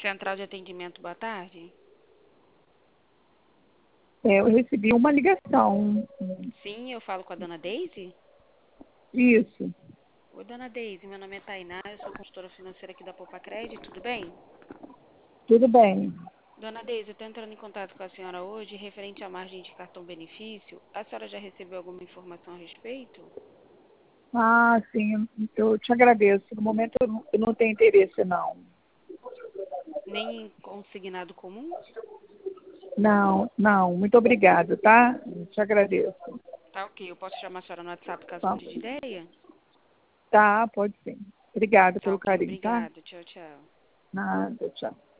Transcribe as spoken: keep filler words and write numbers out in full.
Central de atendimento, boa tarde. É, eu recebi uma ligação. Sim, eu falo com a dona Deise? Isso, Oi, dona Deise, meu nome é Tainá, eu sou consultora financeira aqui da Poupa Crédito, tudo bem? tudo bem. Dona Deise, eu estou entrando em contato com a senhora hoje referente à margem de cartão benefício. A senhora já recebeu alguma informação a respeito? Ah, sim, eu te agradeço. No momento eu não, eu não tenho interesse, não. Nem em consignado comum? Não, não, muito obrigado, tá? Eu te agradeço. Tá ok, eu posso chamar a senhora no WhatsApp caso Tá, mude de ideia? tá, pode sim. Obrigada Tá pelo ok, carinho, tá? obrigada. Tchau, tchau. Nada, tchau.